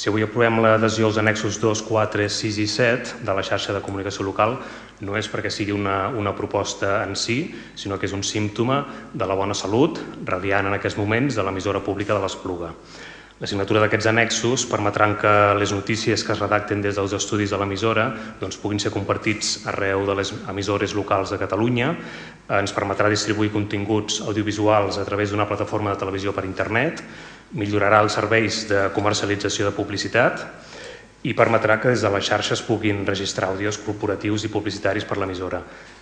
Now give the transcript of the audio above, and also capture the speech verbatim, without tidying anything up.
Si avui aprovem l'adhesió als annexos dos, quatre, sis i set de la xarxa de comunicació local, no és perquè sigui una, una proposta en si, sinó que és un símptoma de la bona salut, radiant en aquests moments, de l'emissora pública de l'Espluga. La signatura d'aquests annexos permetran que les notícies que es redacten des dels estudis de l'emissora doncs, puguin ser compartits arreu de les emissores locals de Catalunya, ens permetrà distribuir continguts audiovisuals a través d'una plataforma de televisió per internet, millorarà els serveis de comercialització de publicitat i permetrà que des de la xarxa es puguin registrar àudios corporatius i publicitaris per l'emissora.